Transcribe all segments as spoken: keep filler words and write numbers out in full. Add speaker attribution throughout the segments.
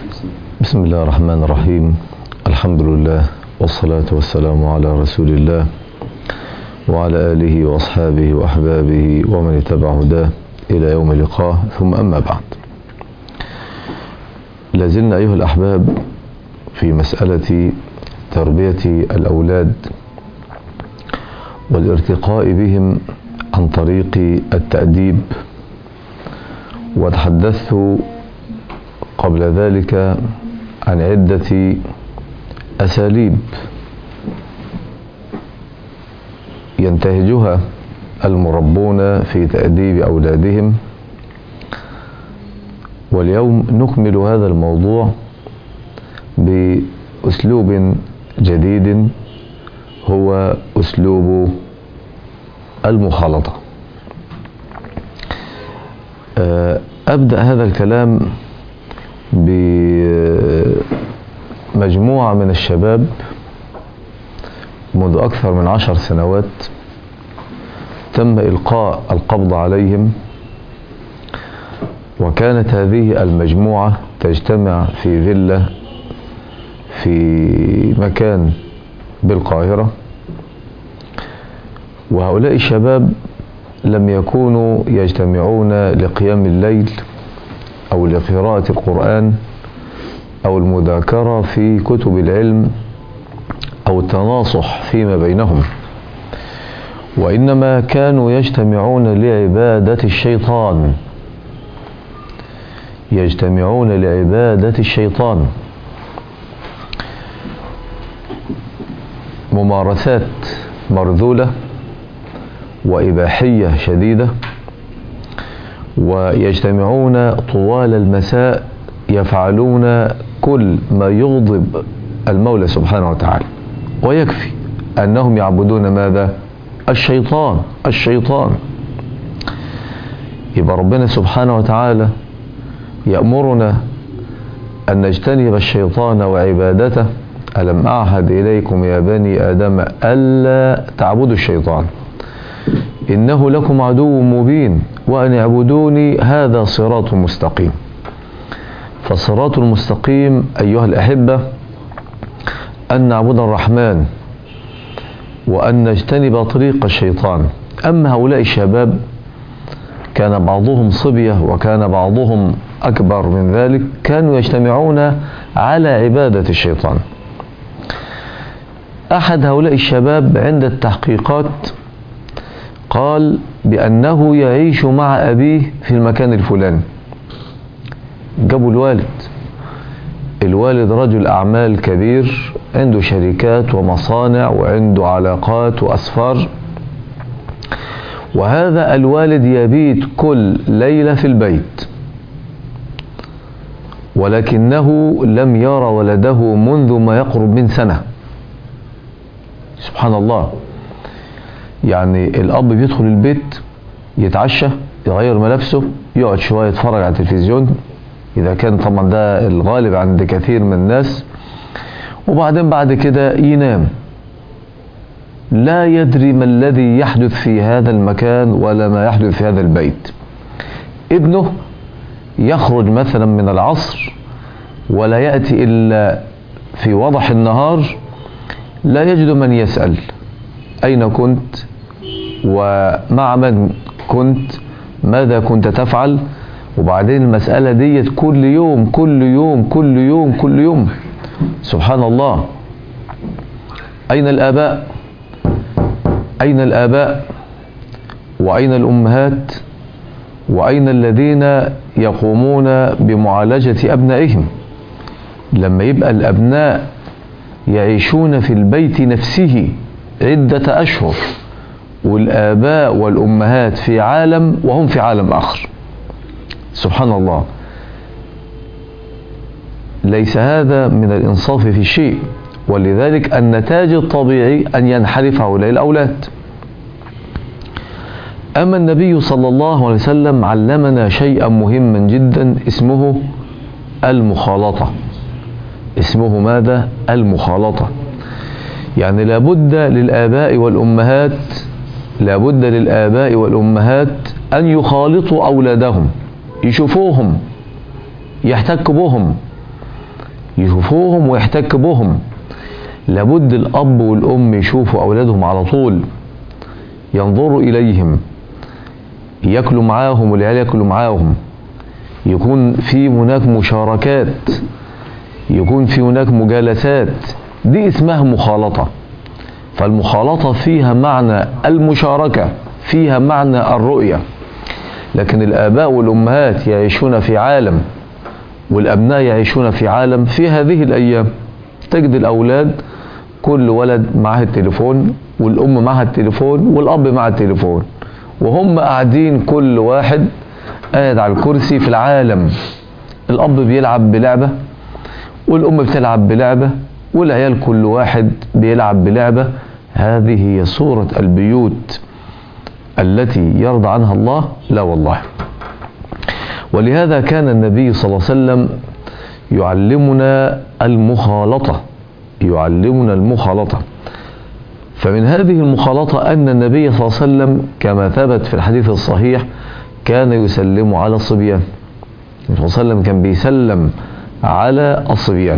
Speaker 1: بسم الله الرحمن الرحيم. الحمد لله والصلاة والسلام على رسول الله وعلى آله وأصحابه وأحبابه ومن اتبع هداه إلى يوم لقاه، ثم أما بعد. لازلنا أيها الأحباب في مسألة تربية الأولاد والارتقاء بهم عن طريق التأديب، وتحدثت قبل ذلك عن عدة أساليب ينتهجها المربون في تأديب أولادهم، واليوم نكمل هذا الموضوع بأسلوب جديد هو أسلوب المخالطة. أبدأ هذا الكلام بمجموعة من الشباب منذ أكثر من عشر سنوات تم إلقاء القبض عليهم، وكانت هذه المجموعة تجتمع في فيلا في مكان بالقاهرة، وهؤلاء الشباب لم يكونوا يجتمعون لقيام الليل أو لقراءة القرآن أو المذاكرة في كتب العلم أو التناصح فيما بينهم، وإنما كانوا يجتمعون لعبادة الشيطان يجتمعون لعبادة الشيطان ممارسات مرذولة وإباحية شديدة، ويجتمعون طوال المساء يفعلون كل ما يغضب المولى سبحانه وتعالى، ويكفي أنهم يعبدون ماذا؟ الشيطان الشيطان يبقى ربنا سبحانه وتعالى يأمرنا أن نجتنب الشيطان وعبادته. ألم أعهد إليكم يا بني آدم ألا تعبدوا الشيطان إنه لكم عدو مبين وأن اعبدوني هذا صراط مستقيم. فالصراط المستقيم أيها الأحبة أن نعبد الرحمن وأن نجتنب طريق الشيطان. أما هؤلاء الشباب كان بعضهم صبية وكان بعضهم أكبر من ذلك، كانوا يجتمعون على عبادة الشيطان. أحد هؤلاء الشباب عند التحقيقات قال بأنه يعيش مع أبيه في المكان الفلاني. جابوا الوالد الوالد رجل أعمال كبير، عنده شركات ومصانع وعنده علاقات وأسفار، وهذا الوالد يبيت كل ليلة في البيت، ولكنه لم يرى ولده منذ ما يقرب من سنة. سبحان الله، يعني الأب بيدخل البيت يتعشى يغير ملابسه يقعد شوية يتفرج على التلفزيون، إذا كان طبعا ده الغالب عند كثير من الناس، وبعدين بعد كده ينام، لا يدري ما الذي يحدث في هذا المكان ولا ما يحدث في هذا البيت. ابنه يخرج مثلا من العصر ولا يأتي إلا في وضح النهار، لا يجد من يسأل أين كنت ومع من كنت، ماذا كنت تفعل. وبعدين المسألة ديت كل يوم كل يوم كل يوم كل يوم. سبحان الله، أين الآباء؟ أين الآباء وأين الأمهات وأين الذين يقومون بمعالجة أبنائهم؟ لما يبقى الأبناء يعيشون في البيت نفسه عدة أشهر والآباء والأمهات في عالم وهم في عالم آخر. سبحان الله، ليس هذا من الإنصاف في شيء، ولذلك النتاج الطبيعي أن ينحرف هؤلاء الأولاد. أما النبي صلى الله عليه وسلم علمنا شيئا مهما جدا اسمه المخالطة. اسمه ماذا؟ المخالطة. يعني لابد للآباء والأمهات لابد للآباء والأمهات أن يخالطوا أولادهم، يشوفوهم، يحتكوا بهم، يشوفوهم ويحتك بهم. لابد الأب والأم يشوفوا أولادهم على طول، ينظروا إليهم، يأكلوا معاهم والعيال يأكلوا معاهم، يكون في هناك مشاركات، يكون في هناك مجالسات. دي اسمها مخالطة. فالمخالطة فيها معنى المشاركة، فيها معنى الرؤية. لكن الآباء والأمهات يعيشون في عالم والأبناء يعيشون في عالم. في هذه الأيام تجد الأولاد كل ولد معه التليفون، والأم معها التليفون، والأب معه التليفون، وهم قاعدين كل واحد قاعد على الكرسي في العالم. الأب بيلعب بلعبة والأم بتلعب بلعبة والعيال كل واحد بيلعب بلعبة. هذه هي صورة البيوت التي يرضى عنها الله؟ لا والله. ولهذا كان النبي صلى الله عليه وسلم يعلمنا المخالطة، يعلمنا المخالطة. فمن هذه المخالطة أن النبي صلى الله عليه وسلم كما ثبت في الحديث الصحيح كان يسلم على الصبيان. النبي صلى الله عليه وسلم كان بيسلم على الصبيان،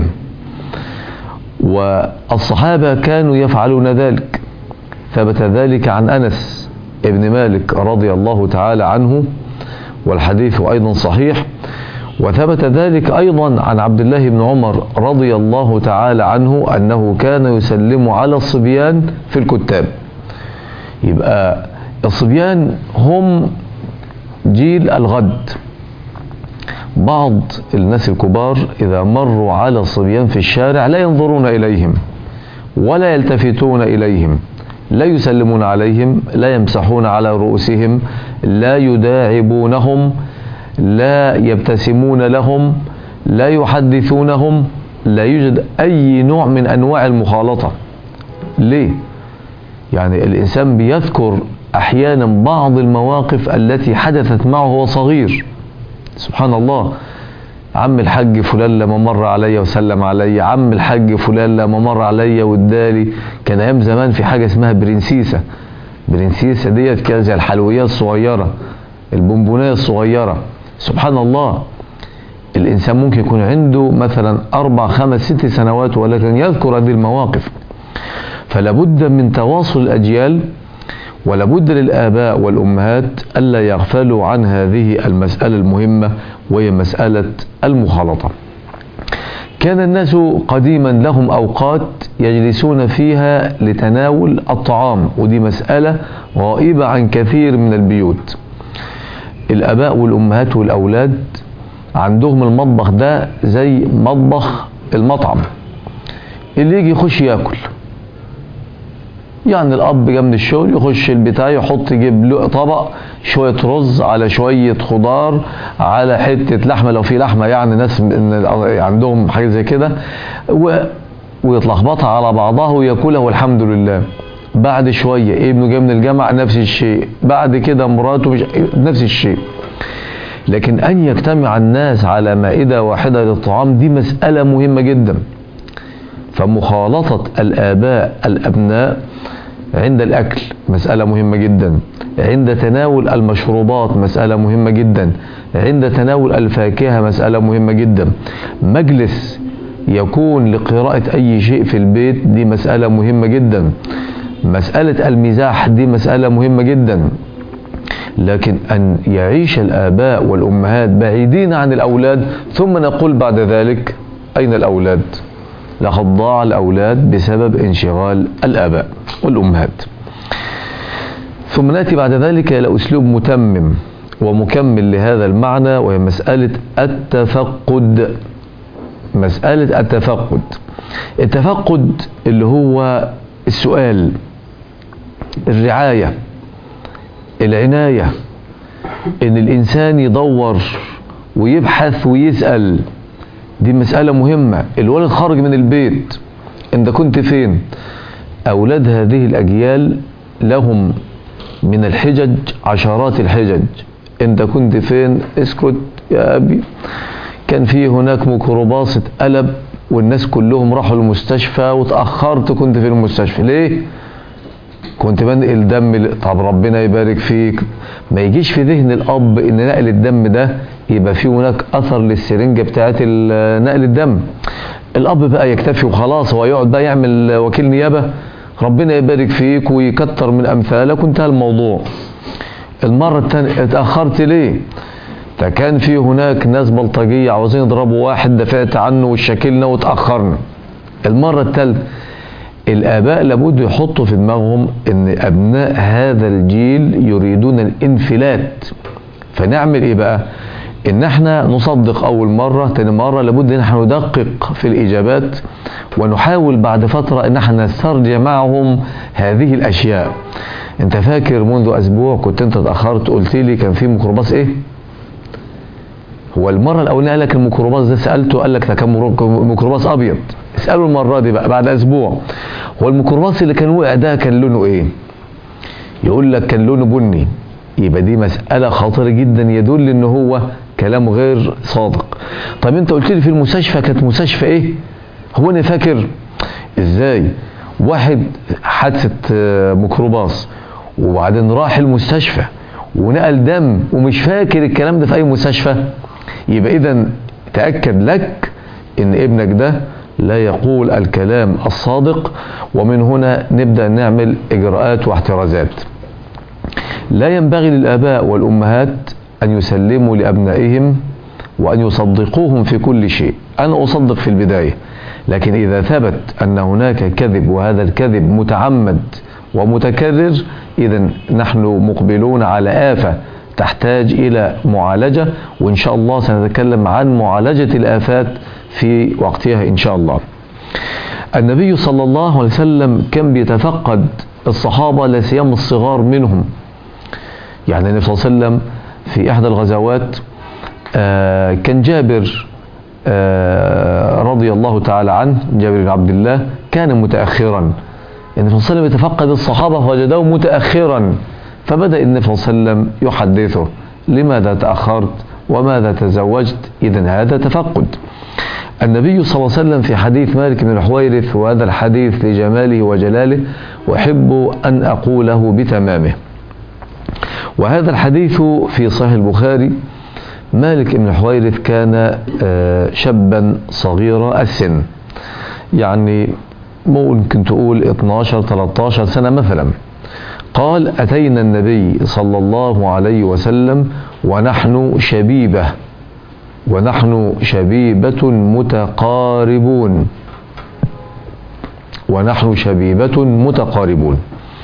Speaker 1: والصحابة كانوا يفعلون ذلك. ثبت ذلك عن أنس ابن مالك رضي الله تعالى عنه، والحديث أيضا صحيح. وثبت ذلك أيضا عن عبد الله بن عمر رضي الله تعالى عنه أنه كان يسلم على الصبيان في الكتاب. يبقى الصبيان هم جيل الغد. بعض الناس الكبار إذا مروا على الصبيان في الشارع لا ينظرون إليهم ولا يلتفتون إليهم، لا يسلمون عليهم، لا يمسحون على رؤوسهم، لا يداعبونهم، لا يبتسمون لهم، لا يحدثونهم. لا يوجد أي نوع من أنواع المخالطة. ليه؟ يعني الإنسان بيذكر أحيانا بعض المواقف التي حدثت معه وهو صغير. سبحان الله، عم الحاج فلان لما مر عليا وسلم عليا، عم الحاج فلان لما مر عليا وادالي. كان ايام زمان في حاجه اسمها برنسيسه. برنسيسه ديت كانت زي الحلويات الصغيره، البونبونيه الصغيره. سبحان الله، الانسان ممكن يكون عنده مثلا اربع خمس ست سنوات ولكن يذكر هذه المواقف. فلا بد من تواصل الاجيال، ولا بد للآباء والأمهات ألا يغفلوا عن هذه المسألة المهمة، وهي مسألة المخالطة. كان الناس قديما لهم أوقات يجلسون فيها لتناول الطعام، ودي مسألة غائبة عن كثير من البيوت. الآباء والأمهات والأولاد عندهم المطبخ ده زي مطبخ المطعم، اللي يجي يخش ياكل. يعني الأب جاي من الشغل يخش البتاع يحط يجيب له طبق شوية رز على شوية خضار على حتة لحمة لو في لحمة، يعني ناس عندهم حاجة زي كده، ويتلخبطها على بعضها وياكلها والحمد لله. بعد شوية ابنه جاي من الجامعة نفس الشيء، بعد كده مراته مش نفس الشيء. لكن أن يجتمع الناس على مائدة واحدة للطعام دي مسألة مهمة جدا. فمخالطة الآباء الأبناء عند الأكل مسألة مهمة جدا، عند تناول المشروبات مسألة مهمة جدا، عند تناول الفاكهة مسألة مهمة جدا. مجلس يكون لقراءة أي شيء في البيت دي مسألة مهمة جدا. مسألة المزاح دي مسألة مهمة جدا. لكن أن يعيش الآباء والأمهات بعيدين عن الأولاد ثم نقول بعد ذلك أين الأولاد؟ لقد ضاع الأولاد بسبب انشغال الآباء والأمهات. ثم نأتي بعد ذلك إلى أسلوب متمم ومكمل لهذا المعنى، وهي مسألة التفقد. مسألة التفقد التفقد اللي هو السؤال، الرعاية، العناية، إن الإنسان يدور ويبحث ويسأل. دي مسألة مهمة. الولد خرج من البيت، انت كنت فين؟ أولاد هذه الأجيال لهم من الحجج عشرات الحجج. انت كنت فين؟ اسكت يا أبي، كان في هناك ميكروباص اتقلب والناس كلهم راحوا المستشفى وتأخرت، كنت في المستشفى ليه؟ كنت بنقل دم. طب ربنا يبارك فيك. ما يجيش في ذهن الأب إن نقل الدم ده يبقى في هناك أثر للسرنجة بتاعت نقل الدم. الاب بقى يكتفي وخلاص، هو يقعد بقى يعمل وكيل نيابه، ربنا يبارك فيك ويكتر من امثالك وانتهى الموضوع. المره الثانيه اتاخرت ليه؟ ده كان في هناك ناس بلطجيه عاوزين يضربوا واحد، دافعت عنه وشكلنا واتاخرنا. المره الثالثه الآباء لابد يحطوا في دماغهم إن أبناء هذا الجيل يريدون الانفلات، فنعمل إيه بقى؟ إن احنا نصدق أول مرة، تاني مرة لابد إن احنا ندقق في الإجابات، ونحاول بعد فترة إن احنا نسترجع معهم هذه الأشياء. أنت فاكر منذ أسبوع كنت أنت اتأخرت قلت لي كان في ميكروباص إيه؟ هو المرة الأولانية قال لك الميكروباص ده، سألته قال لك ده كان ميكروباص أبيض. اسأله المرة دي بقى بعد أسبوع، هو الميكروباص اللي كان وقع ده كان لونه إيه؟ يقول لك كان لونه بني. يبقى دي مسألة خطيرة جدا يدل إن هو كلام غير صادق. طب أنت قلت لي في المستشفى كانت مستشفى إيه؟ هو أنا فاكر إزاي؟ واحد حادثة ميكروباص وبعدين راح المستشفى ونقل دم ومش فاكر الكلام ده في أي مستشفى. يبقى إذا تأكد لك إن ابنك ده لا يقول الكلام الصادق، ومن هنا نبدأ نعمل إجراءات واحترازات. لا ينبغي للآباء والأمهات أن يسلموا لأبنائهم وأن يصدقوهم في كل شيء. أنا أصدق في البداية، لكن إذا ثبت أن هناك كذب وهذا الكذب متعمد ومتكرر، إذن نحن مقبلون على آفة تحتاج إلى معالجة، وإن شاء الله سنتكلم عن معالجة الآفات في وقتها إن شاء الله. النبي صلى الله عليه وسلم كان بيتفقد الصحابة لا سيما الصغار منهم. يعني النبي صلى الله عليه وسلم في إحدى الغزوات آه كان جابر آه رضي الله تعالى عنه، جابر بن عبد الله، كان متأخرا. النبي صلى الله عليه وسلم يتفقد الصحابة فوجدوه متأخرا، فبدأ النبي صلى الله عليه وسلم يحدثه: لماذا تأخرت وماذا تزوجت؟ إذن هذا تفقد. النبي صلى الله عليه وسلم في حديث مالك بن الحويرث، وهذا الحديث لجماله وجلاله وأحب أن أقوله بتمامه، وهذا الحديث في صحيح البخاري. مالك بن الحويرث كان شابا صغير السن، يعني ممكن تقول اثناشر ثلاثة عشر سنة مثلا. قال: أتينا النبي صلى الله عليه وسلم ونحن شبيبة ونحن شبيبة متقاربون ونحن شبيبة متقاربون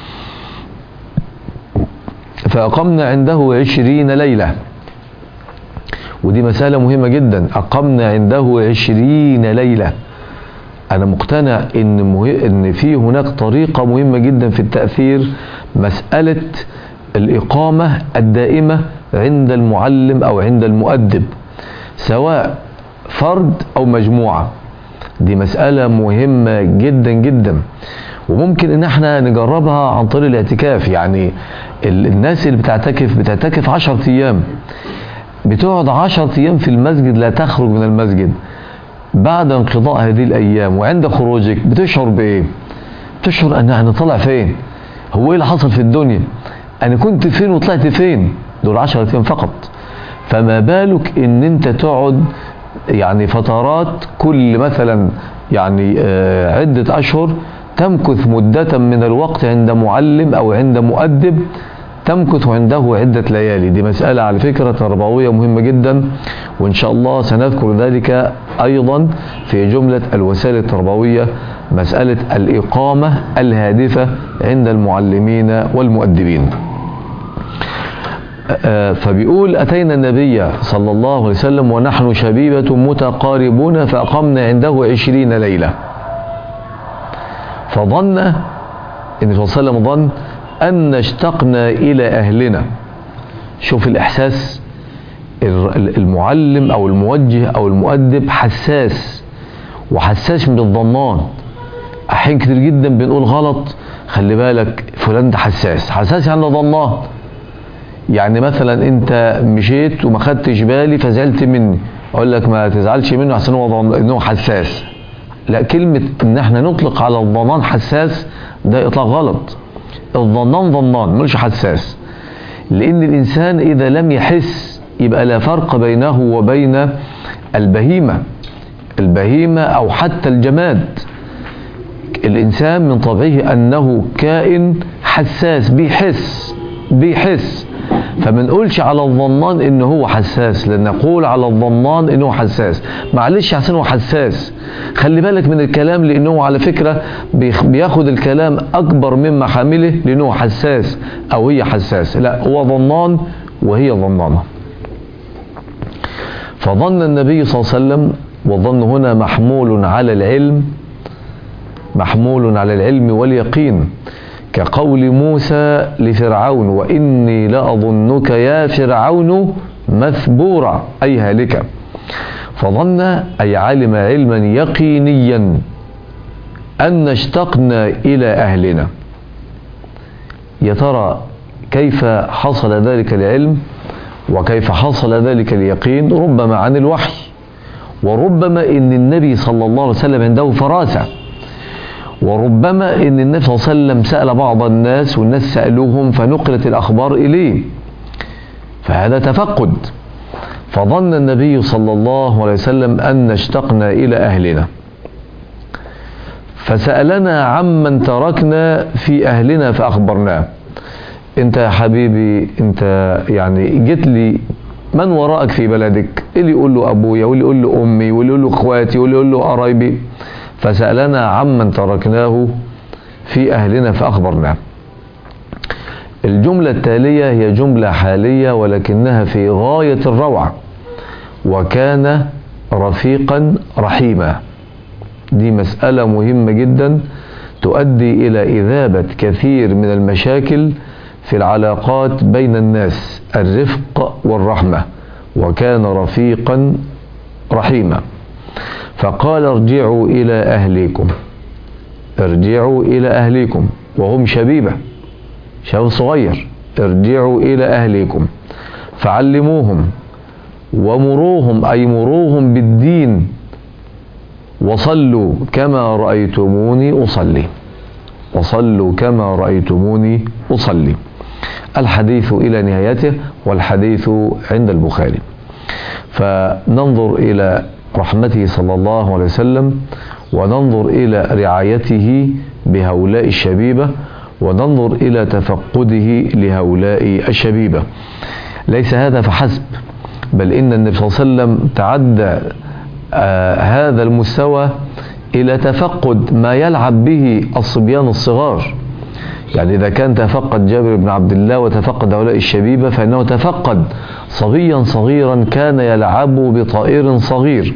Speaker 1: فأقمنا عنده عشرين ليلة. ودي مسألة مهمة جدا، أقمنا عنده عشرين ليلة. أنا مقتنع إن, مه... إن في هناك طريقة مهمة جدا في التأثير، مسألة الإقامة الدائمة عند المعلم أو عند المؤدب، سواء فرد أو مجموعة. دي مسألة مهمة جدا جدا، وممكن إن احنا نجربها عن طريق الاعتكاف. يعني الناس اللي بتعتكف بتعتكف عشر أيام، بتقعد عشر أيام في المسجد لا تخرج من المسجد. بعد انقضاء هذه الأيام وعند خروجك بتشعر بإيه؟ بتشعر أن أنا طلع فين؟ هو إيه اللي حصل في الدنيا؟ أنا كنت فين وطلعت فين؟ دول عشر أيام فقط، فما بالك إن أنت تقعد يعني فترات كل مثلا يعني آه عدة أشهر، تمكث مدة من الوقت عند معلم أو عند مؤدب، تمكث عنده عدة ليالي. دي مسألة على فكرة تربوية مهمة جدا، وإن شاء الله سنذكر ذلك أيضا في جملة الوسائل التربوية، مسألة الإقامة الهادفة عند المعلمين والمؤدبين. فبيقول: أتينا النبي صلى الله عليه وسلم ونحن شبيبة متقاربون فأقمنا عنده عشرين ليلة. فظن النبي صلى الله عليه وسلم ظن أن اشتقنا إلى أهلنا. شوف الإحساس، المعلم أو الموجه أو المؤدب حساس، وحساس من الظنان. أحيان كتير جدا بنقول غلط، خلي بالك فلان ده حساس. حساس يعني ظنان. يعني مثلا أنت مشيت وما خدتش بالي فزعلت مني، أقول لك ما تزعلش منه عشان هو ظن إنه حساس. لا، كلمة إن احنا نطلق على الظنان حساس ده إطلاق غلط. الظنان ظنان مش حساس، لأن الإنسان إذا لم يحس يبقى لا فرق بينه وبين البهيمة. البهيمة أو حتى الجماد. الإنسان من طبعه أنه كائن حساس، بيحس بيحس فما نقولش على الظنان إنه هو حساس، لأن نقول على الظنان إنه حساس. معلش عشان هو حساس، خلي بالك من الكلام، لأنه على فكرة بياخد الكلام أكبر مما حامله، لأنه حساس أو هي حساس. لا، هو ظنان وهي ظنانة. فظن النبي صلى الله عليه وسلم، والظن هنا محمول على العلم، محمول على العلم واليقين، كقول موسى لفرعون: وإني لأظنك يا فرعون مثبورا، أي هالكا. فظن أي علم علما يقينيا أن اشتقنا إلى أهلنا. يا ترى كيف حصل ذلك العلم وكيف حصل ذلك اليقين؟ ربما عن الوحي، وربما إن النبي صلى الله عليه وسلم عنده فراسة، وربما إن النبي صلى الله عليه وسلم سأل بعض الناس والناس سألوهم فنقلت الأخبار إليه، فهذا تفقد. فظن النبي صلى الله عليه وسلم أن اشتقنا إلى أهلنا، فسألنا عمن تركنا في أهلنا فأخبرناه. أنت يا حبيبي، أنت يعني جيت لي، من وراءك في بلدك؟ اللي يقول له أبويا، واللي يقول له أمي، واللي يقول له إخواتي، واللي يقول له قرايبي. فسألنا عمن تركناه في أهلنا فأخبرناه. الجملة التالية هي جملة حالية ولكنها في غاية الروعة: وكان رفيقا رحيما. دي مسألة مهمة جدا تؤدي إلى إذابة كثير من المشاكل في العلاقات بين الناس، الرفق والرحمة. وكان رفيقا رحيما. فقال: ارجعوا إلى أهليكم، ارجعوا إلى أهليكم، وهم شبيبة، شاب صغير. ارجعوا إلى أهليكم فعلموهم ومروهم، أي مروهم بالدين، وصلوا كما رأيتموني أصلي، وصلوا كما رأيتموني أصلي. الحديث إلى نهايته، والحديث عند البخاري. فننظر إلى رحمته صلى الله عليه وسلم، وننظر إلى رعايته بهؤلاء الشبيبة، وننظر إلى تفقده لهؤلاء الشبيبة. ليس هذا فحسب، بل إن النبي صلى الله عليه وسلم تعدى آه هذا المستوى إلى تفقد ما يلعب به الصبيان الصغار. يعني إذا كان تفقد جابر بن عبد الله وتفقد هؤلاء الشبيبة، فإنه تفقد صبيا صغيرا كان يلعب بطائر صغير.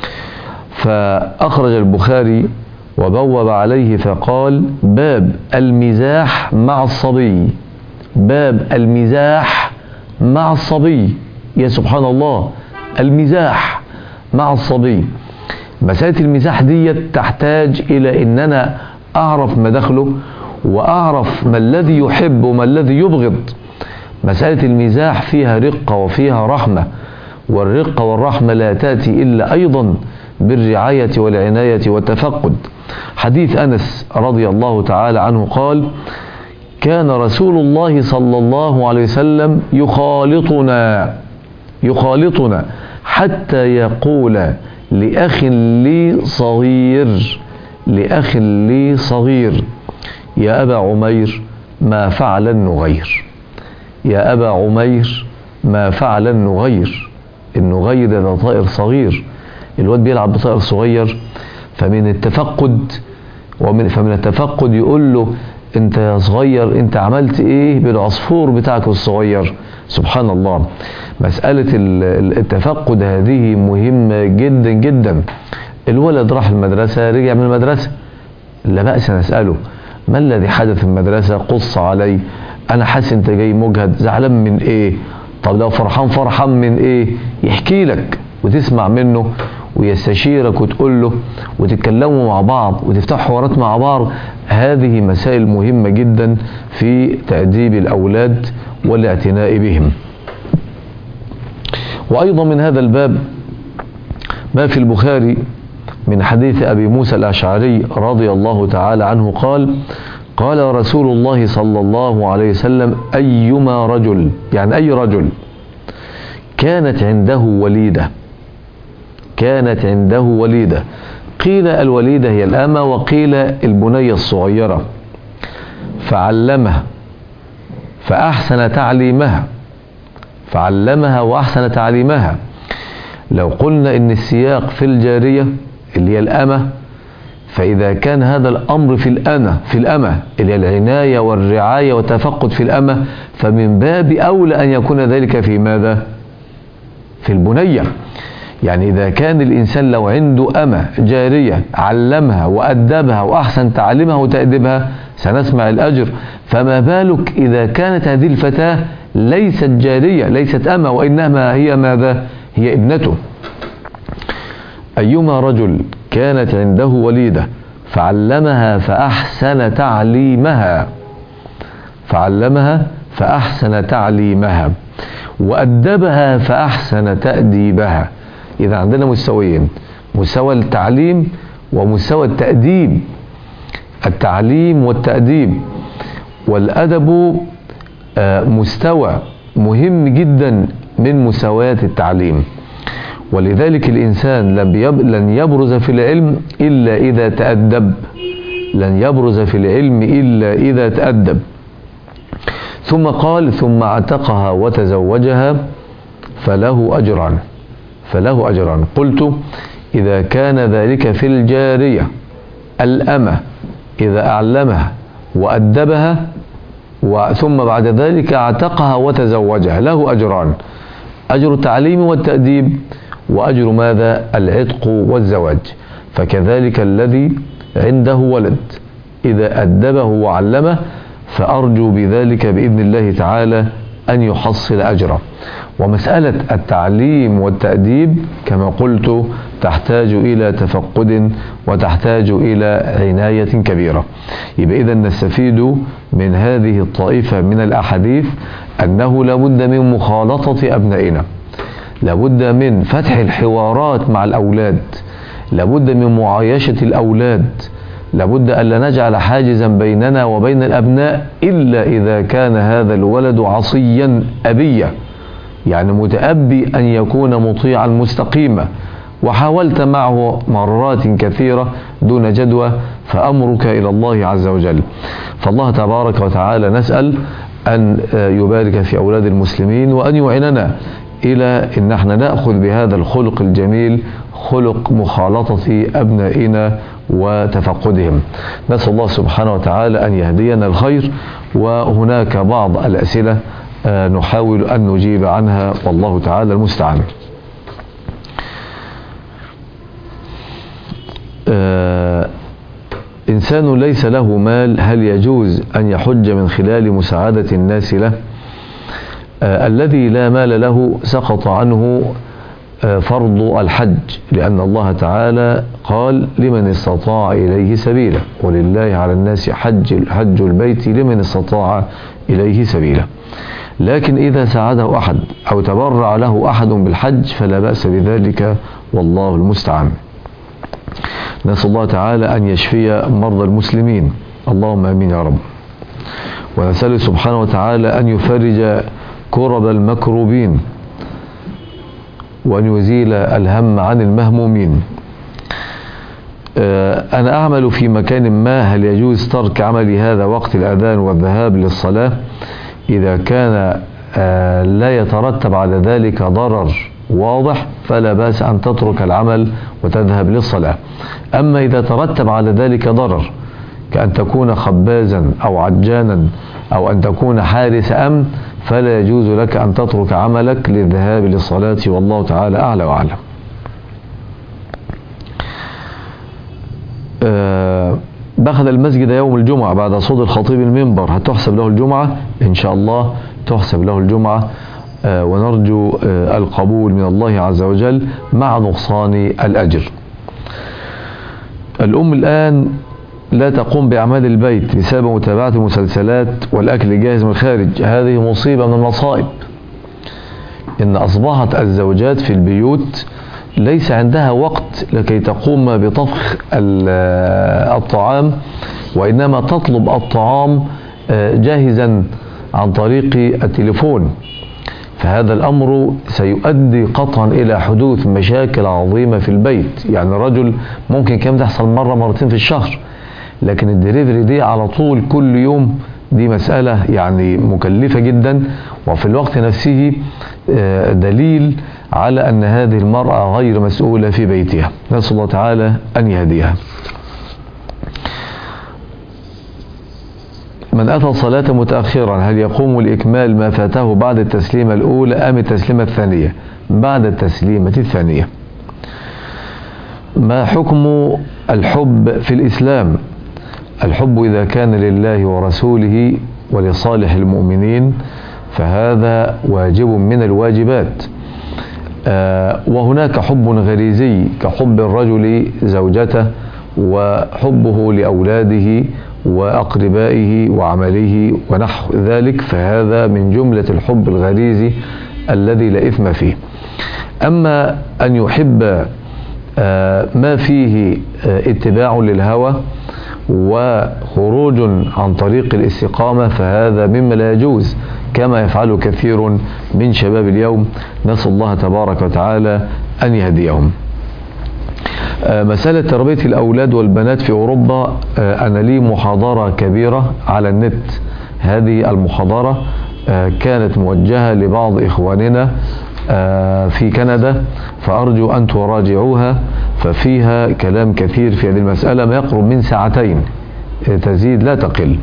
Speaker 1: فأخرج البخاري وبوب عليه فقال: باب المزاح مع الصبي، باب المزاح مع الصبي. يا سبحان الله، المزاح مع الصبي. مسألة المزاح دي تحتاج إلى إن أنا أعرف مداخله، وأعرف ما الذي يحب وما الذي يبغض. مسألة المزاح فيها رقة وفيها رحمة، والرقة والرحمة لا تأتي إلا أيضا بالرعاية والعناية والتفقد. حديث أنس رضي الله تعالى عنه قال: كان رسول الله صلى الله عليه وسلم يخالطنا يخالطنا حتى يقول لأخ لي صغير لأخ لي صغير يا أبا عمير ما فعل النغير، يا أبا عمير ما فعل النغير. النغير ده طائر صغير، الواد بيلعب بطائر صغير. فمن التفقد ومن فمن التفقد يقول له: انت يا صغير انت عملت ايه بالعصفور بتاعك الصغير؟ سبحان الله. مسألة التفقد هذه مهمة جدا جدا. الولد راح المدرسة، رجع من المدرسة، لا بأس نسأله: ما الذي حدث في المدرسة؟ قص علي، انا حاسس انت جاي مجهد، زعلان من ايه؟ طب لو فرحان فرحان من ايه؟ يحكي لك وتسمع منه ويستشيرك وتقول له وتتكلموا مع بعض وتفتحوا حوارات مع بعض. هذه مسائل مهمة جدا في تأديب الأولاد والاعتناء بهم. وأيضا من هذا الباب ما في البخاري من حديث أبي موسى الأشعري رضي الله تعالى عنه قال: قال رسول الله صلى الله عليه وسلم: أيما رجل، يعني أي رجل، كانت عنده وليدة كانت عنده وليدة. قيل الوليدة هي الأمة، وقيل البنية الصغيرة. فعلمها فأحسن تعليمها فعلمها وأحسن تعليمها. لو قلنا إن السياق في الجارية اللي هي الأمة، فإذا كان هذا الأمر في الأمة في الأمة اللي هي العناية والرعاية والتفقد في الأمة، فمن باب أولى أن يكون ذلك في ماذا؟ في البنية. يعني إذا كان الإنسان لو عنده أمة جارية علمها وأدبها وأحسن تعليمها وتأديبها سنسمع الأجر، فما بالك إذا كانت هذه الفتاة ليست جارية، ليست أمة، وإنما هي ماذا؟ هي ابنته. أيما رجل كانت عنده وليدة فعلمها فأحسن تعليمها فعلمها فأحسن تعليمها وأدبها فأحسن تأديبها. إذا عندنا مستويين، مستوى التعليم ومستوى التأديب. التعليم والتأديب والأدب مستوى مهم جدا من مستويات التعليم، ولذلك الإنسان لن يبرز في العلم إلا إذا تأدب لن يبرز في العلم إلا إذا تأدب. ثم قال: ثم اعتقها وتزوجها فله أجران فله أجران. قلت: إذا كان ذلك في الجارية الأمة إذا أعلمها وأدبها ثم بعد ذلك اعتقها وتزوجها له أجران: أجر التعليم والتأديب، وأجر ماذا؟ العتق والزواج. فكذلك الذي عنده ولد إذا أدبه وعلمه فأرجو بذلك بإذن الله تعالى أن يحصل أجره. ومسألة التعليم والتأديب كما قلت تحتاج إلى تفقد وتحتاج إلى عناية كبيرة. يبقى إذن نستفيد من هذه الطائفة من الأحاديث أنه لابد من مخالطة أبنائنا، لابد من فتح الحوارات مع الأولاد، لابد من معايشة الأولاد، لابد ألا نجعل حاجزا بيننا وبين الأبناء إلا إذا كان هذا الولد عصيا أبيا، يعني متأبي أن يكون مطيعا مستقيما، وحاولت معه مرات كثيرة دون جدوى، فأمرك إلى الله عز وجل. فالله تبارك وتعالى نسأل أن يبارك في أولاد المسلمين وأن يعيننا إلى أن احنا نأخذ بهذا الخلق الجميل، خلق مخالطة أبنائنا وتفقدهم. نسأل الله سبحانه وتعالى أن يهدينا الخير. وهناك بعض الأسئلة نحاول أن نجيب عنها والله تعالى المستعان. إنسان ليس له مال، هل يجوز أن يحج من خلال مساعدة الناس له؟ الذي لا مال له سقط عنه فرض الحج، لأن الله تعالى قال: لمن استطاع إليه سبيلا، ولله على الناس حج حج البيت لمن استطاع إليه سبيلا. لكن إذا ساعده أحد أو تبرع له أحد بالحج فلا بأس بذلك، والله المستعان. نسأل الله تعالى أن يشفي مرضى المسلمين، اللهم آمين يا رب. ونسأل سبحانه وتعالى أن يفرج كرب المكروبين وأن يزيل الهم عن المهمومين. أنا أعمل في مكان ما، هل يجوز ترك عملي هذا وقت الأذان والذهاب للصلاة؟ إذا كان لا يترتب على ذلك ضرر واضح فلا بأس أن تترك العمل وتذهب للصلاة. أما إذا ترتب على ذلك ضرر كأن تكون خبازا أو عجانا أو أن تكون حارس أمن فلا يجوز لك أن تترك عملك للذهاب للصلاة، والله تعالى أعلى وأعلم. أه دخل المسجد يوم الجمعة بعد صوت الخطيب المنبر، هتحسب له الجمعة؟ إن شاء الله تحسب له الجمعة، أه ونرجو أه القبول من الله عز وجل مع نقصان الأجر. الأم الآن لا تقوم بأعمال البيت بسبب متابعة المسلسلات والأكل جاهز من الخارج، هذه مصيبة من المصائب. إن أصبحت الزوجات في البيوت ليس عندها وقت لكي تقوم بطبخ الطعام، وإنما تطلب الطعام جاهزا عن طريق التليفون. فهذا الأمر سيؤدي قطعا إلى حدوث مشاكل عظيمة في البيت. يعني الرجل ممكن كم تحصل مرة مرتين في الشهر، لكن الدليفري دي على طول كل يوم، دي مسألة يعني مكلفة جدا، وفي الوقت نفسه دليل على أن هذه المرأة غير مسؤولة في بيتها. نسأل الله تعالى أن يهديها. من أتى الصلاة متأخرا هل يقوم لإكمال ما فاته بعد التسليمة الأولى أم التسليمة الثانية؟ بعد التسليمة الثانية. ما حكم الحب في الإسلام؟ الحب إذا كان لله ورسوله ولصالح المؤمنين فهذا واجب من الواجبات، آه وهناك حب غريزي كحب الرجل زوجته وحبه لأولاده وأقربائه وعمله ونحو ذلك، فهذا من جملة الحب الغريزي الذي لا إثم فيه. أما أن يحب آه ما فيه آه اتباع للهوى وخروج عن طريق الاستقامة فهذا مما لا يجوز، كما يفعل كثير من شباب اليوم. نسأل الله تبارك وتعالى أن يهديهم. مسألة تربية الأولاد والبنات في أوروبا، أنا لي محاضرة كبيرة على النت. هذه المحاضرة كانت موجهة لبعض إخواننا في كندا، فأرجو أن تراجعوها، ففيها كلام كثير في هذه المسألة، ما يقرب من ساعتين تزيد لا تقل.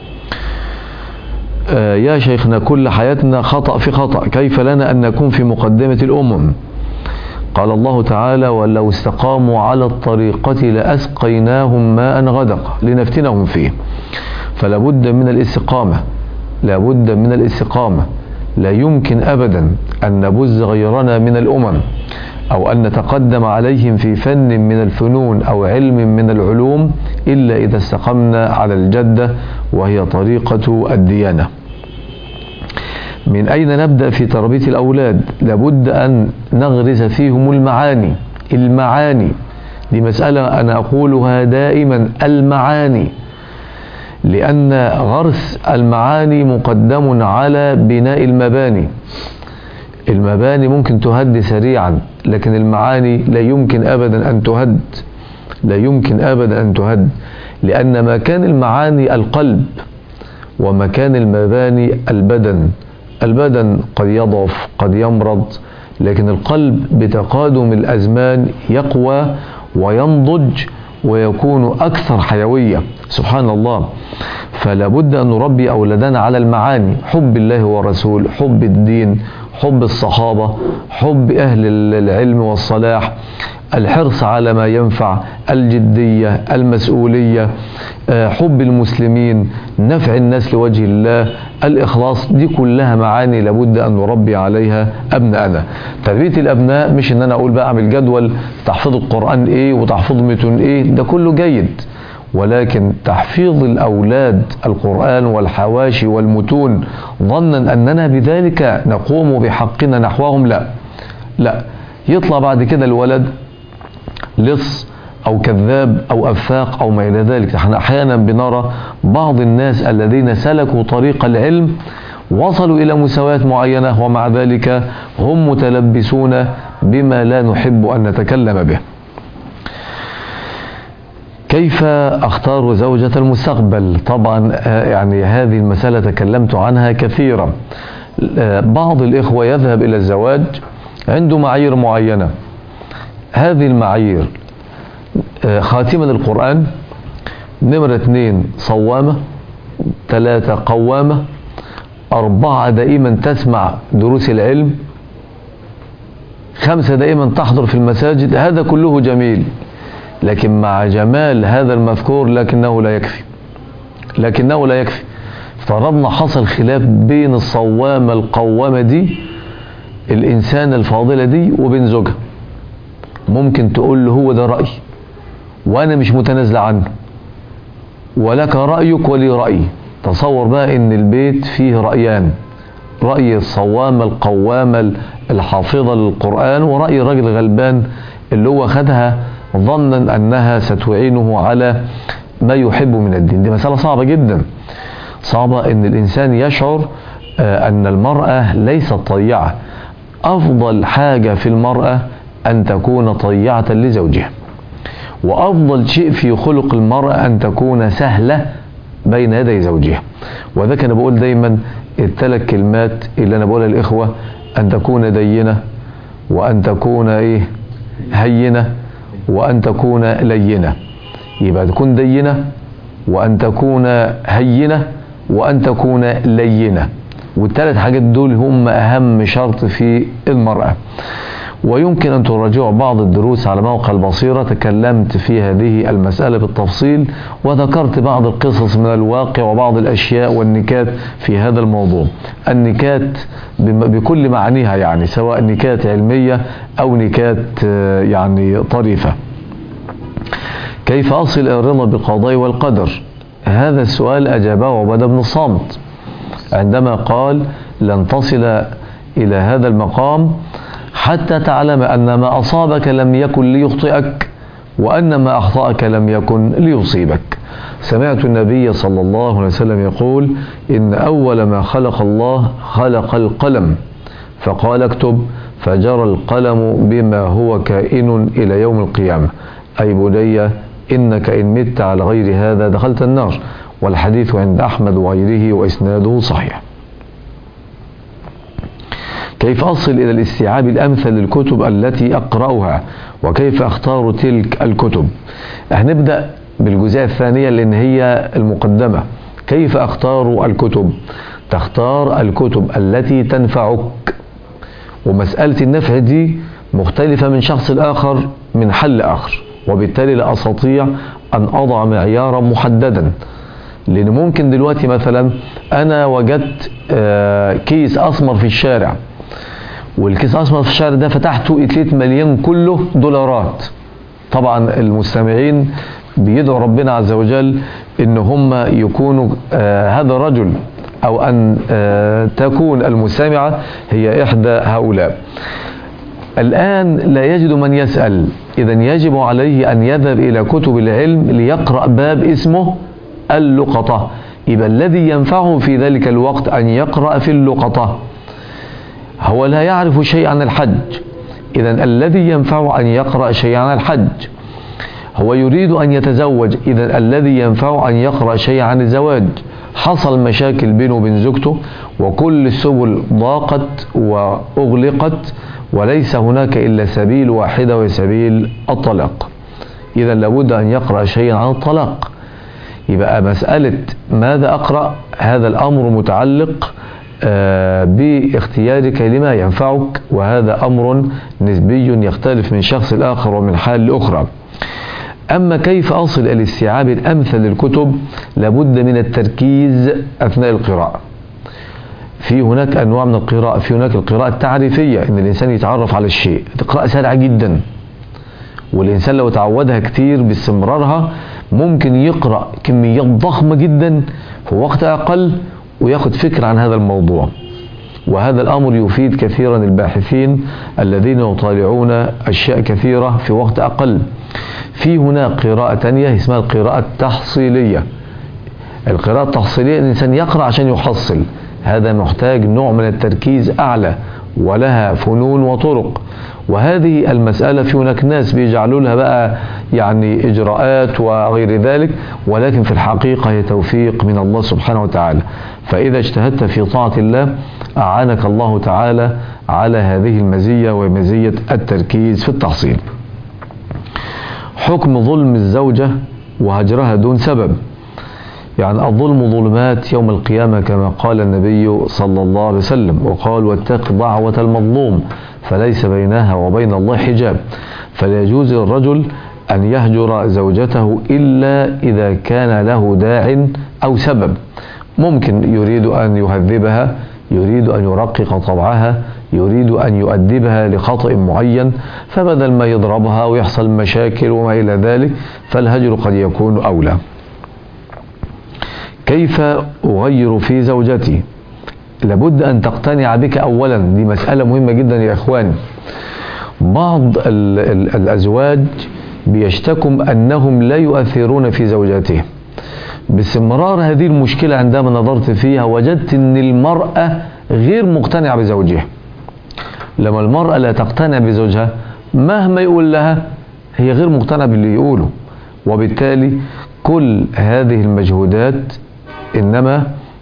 Speaker 1: يا شيخنا كل حياتنا خطأ في خطأ، كيف لنا أن نكون في مقدمة الأمم؟ قال الله تعالى ولو استقاموا على الطريقة لأسقيناهم ماء غدق لنفتنهم فيه. فلا بد من الاستقامة، لا بد من الاستقامة. لا يمكن أبدا أن نبز غيرنا من الأمم أو أن نتقدم عليهم في فن من الفنون أو علم من العلوم إلا إذا استقمنا على الجدة وهي طريقة الديانة. من أين نبدأ في تربية الأولاد؟ لابد أن نغرس فيهم المعاني. المعاني دي مسألة أنا أقولها دائما، المعاني، لأن غرس المعاني مقدم على بناء المباني. المباني ممكن تهد سريعا، لكن المعاني لا يمكن أبدا أن تهد، لا يمكن أبدا أن تهد، لأن مكان المعاني القلب ومكان المباني البدن. البدن قد يضعف قد يمرض، لكن القلب بتقادم الأزمان يقوى وينضج ويكون أكثر حيوية. سبحان الله. فلا بد أن نربي أولادنا على المعاني، حب الله ورسوله، حب الدين، حب الصحابة، حب أهل العلم والصلاح، الحرص على ما ينفع، الجدية، المسؤولية، حب المسلمين، نفع الناس لوجه الله، الإخلاص. دي كلها معاني لابد أن نربي عليها أبنائنا. تربية الأبناء مش إن أنا أقول بقى أعمل جدول تحفظ القرآن إيه وتحفظ متون إيه، ده كله جيد، ولكن تحفيظ الأولاد القرآن والحواشي والمتون ظنا أننا بذلك نقوم بحقنا نحوهم، لا لا. يطلع بعد كده الولد لص أو كذاب أو أفاق أو ما إلى ذلك. احنا أحيانا بنرى بعض الناس الذين سلكوا طريق العلم وصلوا إلى مستويات معينة ومع ذلك هم متلبسون بما لا نحب أن نتكلم به. كيف أختار زوجة المستقبل؟ طبعا يعني هذه المسألة تكلمت عنها كثيرا. بعض الإخوة يذهب إلى الزواج عنده معايير معينة. هذه المعايير خاتمة القرآن، نمرة اثنين صوامة، ثلاثة قوامة، أربعة دائما تسمع دروس العلم، خمسة دائما تحضر في المساجد. هذا كله جميل، لكن مع جمال هذا المذكور لكنه لا يكفي، لكنه لا يكفي. فرضنا حصل خلاف بين الصوامة القوامة دي، الإنسان الفاضلة دي، وبين زوجها. ممكن تقول له هو ده رأي وأنا مش متنازل عنه، ولك رأيك ولي رأيي. تصور بقى إن البيت فيه رأيان، رأي الصوامة القوامة الحافظة للقرآن، ورأي الراجل الغلبان اللي هو خدها ظنا أنها ستعينه على ما يحب من الدين. دي مسألة صعبة جدا، صعبة إن الإنسان يشعر أن المرأة ليست طيعة. أفضل حاجة في المرأة أن تكون طيعة لزوجها، وأفضل شيء في خلق المرأة أن تكون سهلة بين يدي زوجها. وذلك أنا بقول دايما الثلاث كلمات اللي أنا بقولها للإخوة: أن تكون دينة، وأن تكون إيه هينة، وأن تكون لينة. يبقى تكون دينة، وأن تكون هينة، وأن تكون لينة. والثلاث حاجات دول هم أهم شرط في المرأة. ويمكن أن تراجعوا بعض الدروس على موقع البصيرة، تكلمت في هذه المسألة بالتفصيل، وذكرت بعض القصص من الواقع وبعض الأشياء والنكات في هذا الموضوع. النكات بكل معانيها، يعني سواء نكات علمية أو نكات يعني طريفة. كيف أصل الرضا بالقضاء والقدر؟ هذا السؤال أجابه عبادة بن الصامت عندما قال: لن تصل إلى هذا المقام حتى تعلم أن ما أصابك لم يكن ليخطئك، وأن ما أخطأك لم يكن ليصيبك. سمعت النبي صلى الله عليه وسلم يقول: إن أول ما خلق الله خلق القلم، فقال اكتب، فجرى القلم بما هو كائن إلى يوم القيامة. أي بني إنك إن مت على غير هذا دخلت النار. والحديث عند أحمد وغيره وإسناده صحيح. كيف أصل إلى الاستيعاب الأمثل للكتب التي أقرأها، وكيف أختار تلك الكتب؟ هنبدأ بالجزئية الثانية لأن هي المقدمة. كيف أختار الكتب؟ تختار الكتب التي تنفعك، ومسألة النفع دي مختلفة من شخص الآخر من حل آخر، وبالتالي لا أستطيع أن أضع معيارا محددا. لأن ممكن دلوقتي مثلا أنا وجدت كيس أسمر في الشارع، والكيس أسمر في الشارع ده فتحته اتليت مليان كله دولارات. طبعا المستمعين بيدعوا ربنا عز وجل إن هم يكونوا آه هذا الرجل، أو أن آه تكون المستمعة هي إحدى هؤلاء. الآن لا يجد من يسأل، إذا يجب عليه أن يذهب إلى كتب العلم ليقرأ باب اسمه اللقطة. يبقى الذي ينفعه في ذلك الوقت أن يقرأ في اللقطة. هو لا يعرف شيء عن الحج، إذا الذي ينفعه أن يقرأ شيء عن الحج. هو يريد أن يتزوج، إذا الذي ينفعه أن يقرأ شيء عن الزواج. حصل مشاكل بينه وبين زوجته، وكل السبل ضاقت وأغلقت، وليس هناك إلا سبيل واحدة وهي سبيل الطلاق. إذا لابد أن يقرأ شيئا عن الطلاق. يبقى مسألة ماذا أقرأ، هذا الأمر متعلق باختيارك لما ينفعك، وهذا أمر نسبي يختلف من شخص الآخر ومن حال لأخرى. أما كيف أصل إلى الاستيعاب الأمثل للكتب؟ لابد من التركيز أثناء القراءة. في هناك أنواع من القراءة، في هناك القراءة التعريفية، إن الإنسان يتعرف على الشيء، قراءة سريعة جدا، والإنسان لو تعودها كتير باستمرارها ممكن يقرأ كميات ضخمة جدا في وقت أقل وياخد فكرة عن هذا الموضوع. وهذا الأمر يفيد كثيرا الباحثين الذين يطالعون أشياء كثيرة في وقت أقل. في هناك قراءة تانية اسمها القراءة التحصيلية. القراءة التحصيلية الإنسان يقرأ عشان يحصل، هذا محتاج نوع من التركيز أعلى، ولها فنون وطرق. وهذه المسألة في هناك ناس بيجعلوا لها بقى يعني إجراءات وغير ذلك، ولكن في الحقيقة هي توفيق من الله سبحانه وتعالى. فإذا اجتهدت في طاعة الله أعانك الله تعالى على هذه المزية، ومزية التركيز في التحصيل. حكم ظلم الزوجة وهجرها دون سبب. يعني الظلم ظلمات يوم القيامة كما قال النبي صلى الله عليه وسلم، وقال: واتق دعوة المظلوم فليس بينها وبين الله حجاب. فلا يجوز للرجل أن يهجر زوجته إلا إذا كان له داع أو سبب. ممكن يريد أن يهذبها، يريد أن يرقق طبعها، يريد أن يؤدبها لخطأ معين، فبدل ما يضربها ويحصل مشاكل وما إلى ذلك فالهجر قد يكون أولى. كيف أغير في زوجتي؟ لابد أن تقتنع بك أولا، دي مسألة مهمة جدا يا إخواني. بعض ال ال الأزواج بيشتكوا أنهم لا يؤثرون في زوجاتهم، باستمرار هذه المشكلة عندما نظرت فيها وجدت أن المرأة غير مقتنعة بزوجها. لما المرأة لا تقتنع بزوجها مهما يقول لها هي غير مقتنعة باللي يقوله، وبالتالي كل هذه المجهودات إنما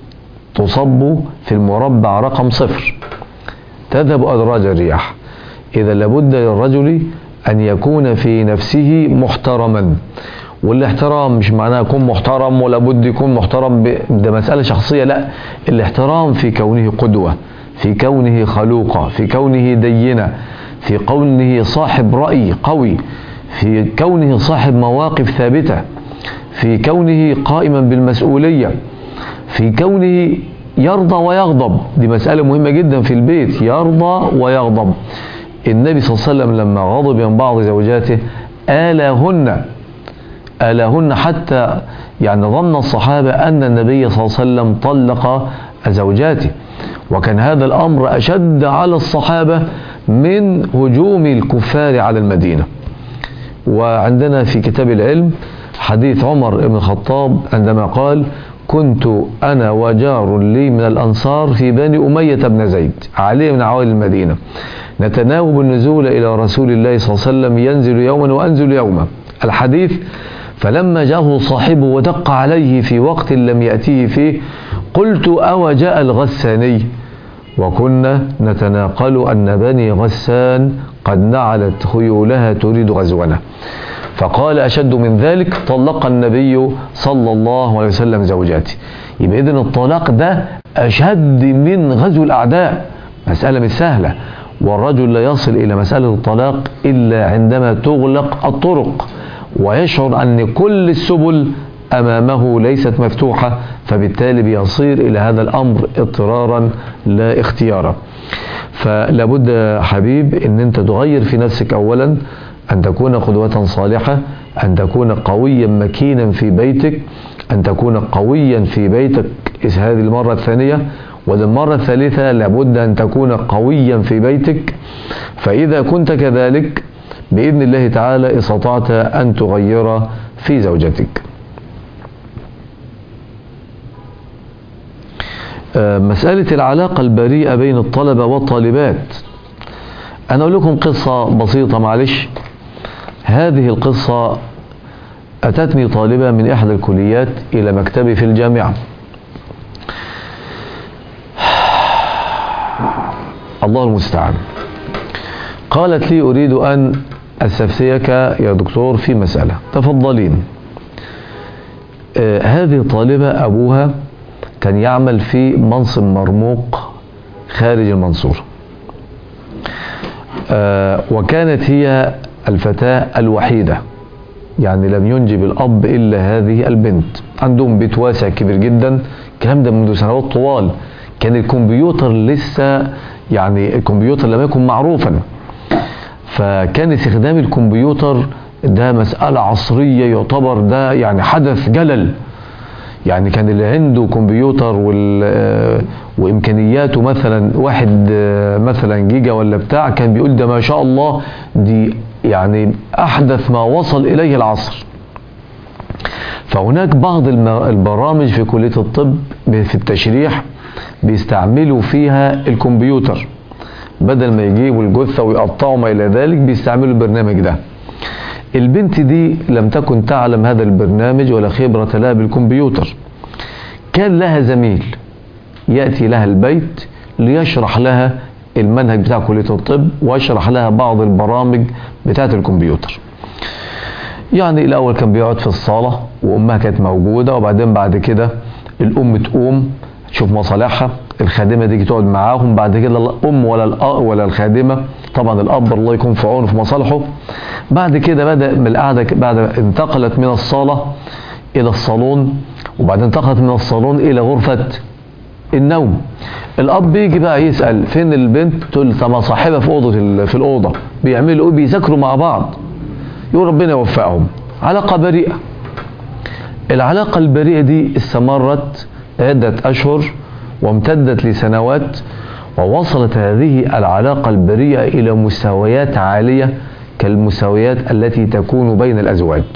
Speaker 1: تصب في المربع رقم صفر، تذهب أدراج الرياح. إذا لابد للرجل أن يكون في نفسه محترما، والاحترام مش معناه يكون محترم ولا بد يكون محترم ده مسألة شخصية، لا، الاحترام في كونه قدوة، في كونه خلوقة، في كونه دينة، في كونه صاحب رأي قوي، في كونه صاحب مواقف ثابتة، في كونه قائما بالمسؤولية، في كونه يرضى ويغضب. دي مسألة مهمة جدا في البيت، يرضى ويغضب. النبي صلى الله عليه وسلم لما غضب من بعض زوجاته آلهن آلهن حتى يعني ظن الصحابة أن النبي صلى الله عليه وسلم طلق زوجاته، وكان هذا الأمر أشد على الصحابة من هجوم الكفار على المدينة. وعندنا في كتاب العلم حديث عمر بن الخطاب عندما قال: كنت أنا وجار لي من الأنصار في بني أمية بن زيد، علي من عوائل المدينة، نتناوب النزول إلى رسول الله صلى الله عليه وسلم، ينزل يوما وأنزل يوما. الحديث: فلما جاءه صاحبه ودق عليه في وقت لم يأتيه فيه قلت: أو جاء الغساني؟ وكنا نتناقل أن بني غسان قد نعلت خيولها تريد غزونا. فقال: أشد من ذلك، طلق النبي صلى الله عليه وسلم زوجاتي. يبقى إذن الطلاق ده أشد من غزو الأعداء، مسألة مش سهلة. والرجل لا يصل إلى مسألة الطلاق إلا عندما تغلق الطرق ويشعر أن كل السبل أمامه ليست مفتوحة، فبالتالي بيصير إلى هذا الأمر اضطرارا لا اختيارا. فلابد حبيب أن أنت تغير في نفسك أولا، أن تكون قدوة صالحة، أن تكون قويا مكينا في بيتك، أن تكون قويا في بيتك هذه المرة الثانية. والمرة الثالثة لابد أن تكون قويا في بيتك. فإذا كنت كذلك بإذن الله تعالى استطعت أن تغير في زوجتك. مسألة العلاقة البريئة بين الطلبة والطالبات، أنا أقول لكم قصة بسيطة معلش. هذه القصة أتتني طالبة من إحدى الكليات إلى مكتبي في الجامعة. الله المستعان. قالت لي: أريد أن أستفسيك يا دكتور في مسألة. تفضلين. آه هذه الطالبة أبوها كان يعمل في منصب مرموق خارج المنصورة، آه وكانت هي الفتاة الوحيدة، يعني لم ينجب الأب إلا هذه البنت. عندهم بيت واسع كبير جدا، الكلام ده منذ سنوات طوال. كان الكمبيوتر لسه يعني الكمبيوتر لم يكن معروفا، فكان استخدام الكمبيوتر ده مسألة عصرية، يعتبر ده يعني حدث جلل. يعني كان اللي عنده كمبيوتر وإمكانياته مثلا واحد مثلا جيجا ولا بتاع، كان بيقول ده ما شاء الله، دي يعني أحدث ما وصل إليه العصر. فهناك بعض البرامج في كلية الطب في التشريح بيستعملوا فيها الكمبيوتر، بدل ما يجيبوا الجثة ويقطعوا ما إلى ذلك بيستعملوا البرنامج ده. البنت دي لم تكن تعلم هذا البرنامج ولا خبرة لها بالكمبيوتر. كان لها زميل يأتي لها البيت ليشرح لها المنهج بتاع كلية الطب ويشرح لها بعض البرامج بتاعة الكمبيوتر. يعني الأول كان بيقعد في الصالة وأمها كانت موجودة، وبعدين بعد كده الأم تقوم تشوف مصالحها، الخادمة دي تقعد معاهم، بعد كده الأم ولا الأ ولا الخادمة، طبعا الأب الله يكون في عونه في مصالحه. بعد كده بدأ من القعدة، بعد انتقلت من الصالة إلى الصالون، وبعدين انتقلت من الصالون إلى غرفة النوم. الأب بيجي بقى يسأل فين البنت، تقول طب صاحبها في أوضة في الأوضة بيعملوا إيه، بيذاكروا مع بعض. يقول ربنا يوفقهم. علاقة بريئة. العلاقة البريئة دي استمرت عدة أشهر وامتدت لسنوات، ووصلت هذه العلاقة البريئة إلى مستويات عالية كالمستويات التي تكون بين الأزواج.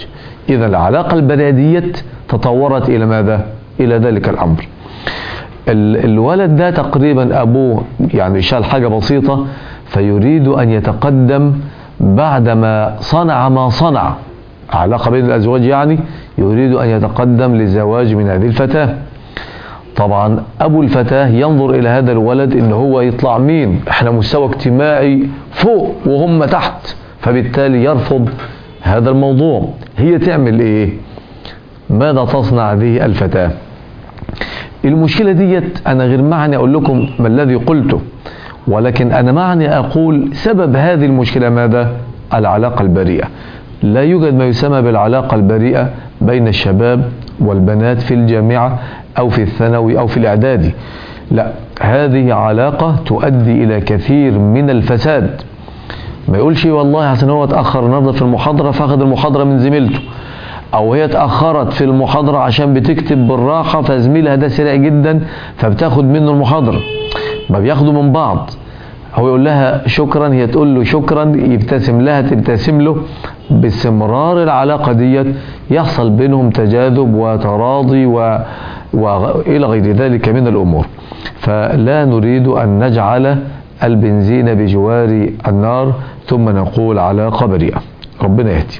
Speaker 1: إذا العلاقة البريئة تطورت إلى ماذا؟ إلى ذلك الأمر. الولد ده تقريبا أبوه يعني شال حاجة بسيطة فيريد أن يتقدم بعدما صنع ما صنع، علاقة بين الأزواج يعني، يريد أن يتقدم للزواج من هذه الفتاة. طبعا أبو الفتاة ينظر إلى هذا الولد إن هو يطلع مين، إحنا مستوى اجتماعي فوق وهم تحت، فبالتالي يرفض هذا الموضوع. هي تعمل إيه؟ ماذا تصنع هذه الفتاة؟ المشكلة ديت أنا غير معني أقول لكم ما الذي قلته، ولكن أنا معني أقول سبب هذه المشكلة ماذا؟ العلاقة البريئة. لا يوجد ما يسمى بالعلاقة البريئة بين الشباب والبنات في الجامعة أو في الثانوي أو في الإعدادي، لا، هذه علاقة تؤدي إلى كثير من الفساد. ما يقولش والله عشان هو اتأخر النهارده في المحاضرة فأخذ المحاضرة من زميلته، أو هي اتأخرت في المحاضرة عشان بتكتب بالراحة فزميلها ده سريع جدا فبتاخد منه المحاضرة. ما بياخدوا من بعض، هو يقول لها شكرا هي تقول له شكرا، يبتسم لها تبتسم له. باستمرار العلاقة ديت يحصل بينهم تجاذب وتراضي و... وإلى غير ذلك من الأمور. فلا نريد أن نجعل البنزين بجوار النار ثم نقول علاقة بريئة. ربنا يهدي.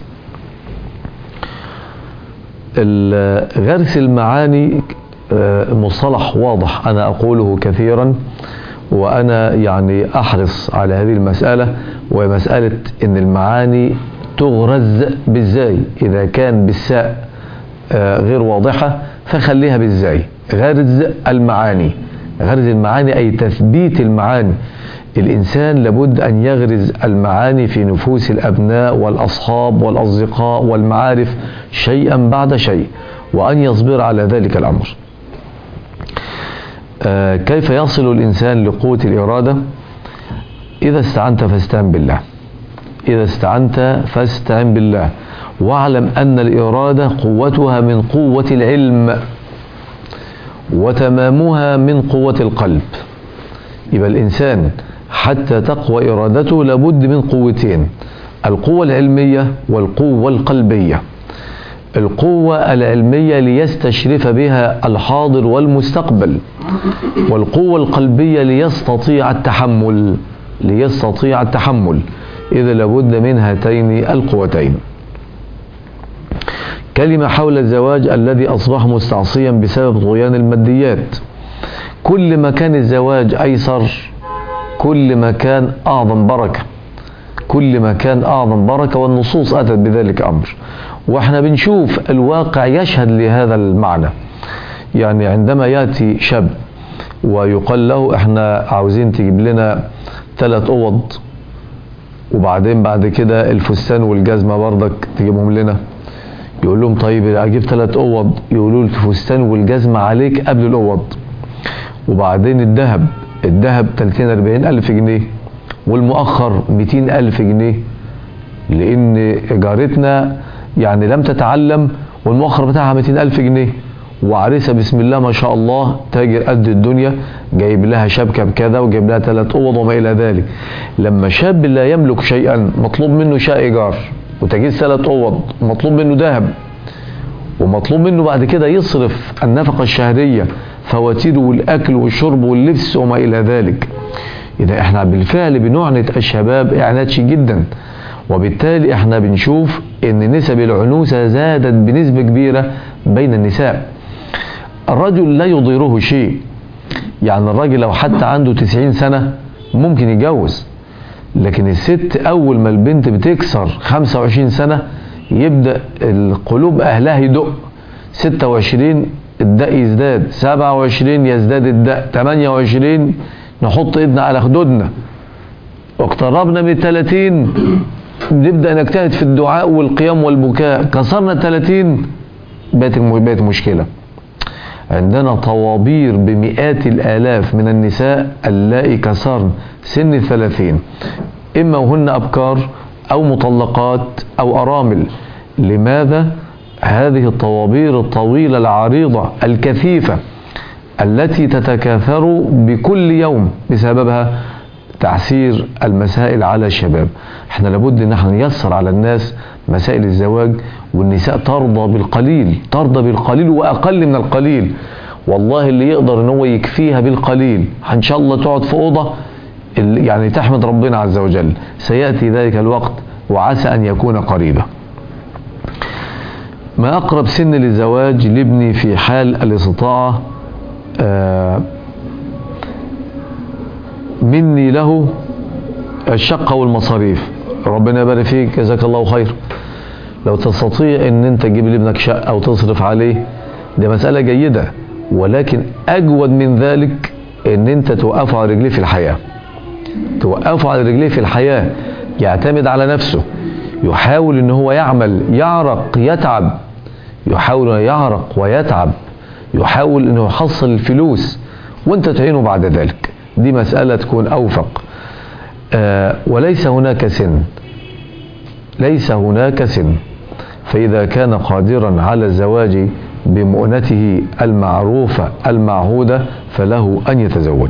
Speaker 1: غرس المعاني مصطلح واضح أنا أقوله كثيرا، وأنا يعني أحرص على هذه المسألة، ومسألة أن المعاني تغرز بالزاي. إذا كان بالساء غير واضحة فخليها بالزاي. غرز المعاني، غرز المعاني أي تثبيت المعاني. الإنسان لابد أن يغرز المعاني في نفوس الأبناء والأصحاب والأصدقاء والمعارف شيئا بعد شيء، وأن يصبر على ذلك الأمر. آه كيف يصل الإنسان لقوة الإرادة؟ إذا استعنت فاستعن بالله. إذا استعنت فاستعن بالله، واعلم أن الإرادة قوتها من قوة العلم وتمامها من قوة القلب. يبقى الإنسان حتى تقوى إرادته لابد من قوتين: القوة العلمية والقوة القلبية. القوة العلمية ليستشرف بها الحاضر والمستقبل، والقوة القلبية ليستطيع التحمل ليستطيع التحمل إذا لابد من هاتين القوتين. كلمة حول الزواج الذي أصبح مستعصيا بسبب طغيان الماديات. كل ما كان الزواج أيسر كل ما كان أعظم بركة، كل ما كان أعظم بركة، والنصوص أتت بذلك أمر، وإحنا بنشوف الواقع يشهد لهذا المعنى. يعني عندما يأتي شاب ويقال له إحنا عاوزين تجيب لنا ثلاث أوض، وبعدين بعد كده الفستان والجزمة برضك تجيبهم لنا، يقول لهم طيب أجيب ثلاث أوض، يقولوا له الفستان والجزمة عليك قبل الأوض، وبعدين الذهب الذهب ثلاثين أربعين ألف جنيه، والمؤخر مئتين ألف جنيه، لأن جارتنا يعني لم تتعلم والمؤخر بتاعها مئتين ألف جنيه، وعريسة بسم الله ما شاء الله تاجر قد الدنيا جايب لها شبكة بكذا وجايب لها ثلاث أوض وما إلى ذلك. لما شاب لا يملك شيئا مطلوب منه شقة إيجار وتجهيز ثلاث أوض، مطلوب منه ذهب، ومطلوب منه بعد كده يصرف النفقة الشهرية، فواتيره والأكل والشرب واللبس وما إلى ذلك. إذا إحنا بالفعل بنعنت الشباب إعنات شيء جدا، وبالتالي إحنا بنشوف إن نسب العنوسة زادت بنسبة كبيرة بين النساء. الرجل لا يضيره شيء، يعني الراجل لو حتى عنده تسعين سنة ممكن يتجوز، لكن الست أول ما البنت بتكسر خمسة وعشرين سنة يبدأ القلوب أهلها يدق. ستة وعشرين الدق يزداد، سبعة وعشرين يزداد الدق، ثمانية وعشرين نحط ايدنا على خدودنا، واقتربنا من ثلاثين نبدأ نجتهد في الدعاء والقيام والبكاء، كسرنا ثلاثين بقت بقت مشكلة. عندنا طوابير بمئات الآلاف من النساء اللائي كسرن سن الثلاثين، إما وهن أبكار أو مطلقات أو أرامل. لماذا؟ هذه الطوابير الطويلة العريضة الكثيفة التي تتكاثر بكل يوم بسببها تعسير المسائل على الشباب. احنا لابد ان احنا نيسر على الناس مسائل الزواج، والنساء ترضى بالقليل، ترضى بالقليل وأقل من القليل. والله اللي يقدر ان هو يكفيها بالقليل ان شاء الله تقعد في اوضه يعني تحمد ربنا عز وجل. سياتي ذلك الوقت وعسى ان يكون قريبا. ما اقرب سن للزواج لابني في حال الاستطاعه آه مني له الشقه والمصاريف. ربنا يبارك فيك، جزاك الله خير. لو تستطيع ان انت تجيب لابنك شقه وتصرف عليه دي مساله جيده، ولكن اجود من ذلك ان انت توقفه على رجليه في الحياه، توقفه على رجليه في الحياه، يعتمد على نفسه، يحاول ان هو يعمل، يعرق يتعب، يحاول ان يعرق ويتعب، يحاول انه يحصل الفلوس وانت تعينه بعد ذلك. دي مساله تكون اوفق. آه وليس هناك سن، ليس هناك سن. فاذا كان قادرا على الزواج بمؤنته المعروفة المعهودة فله أن يتزوج.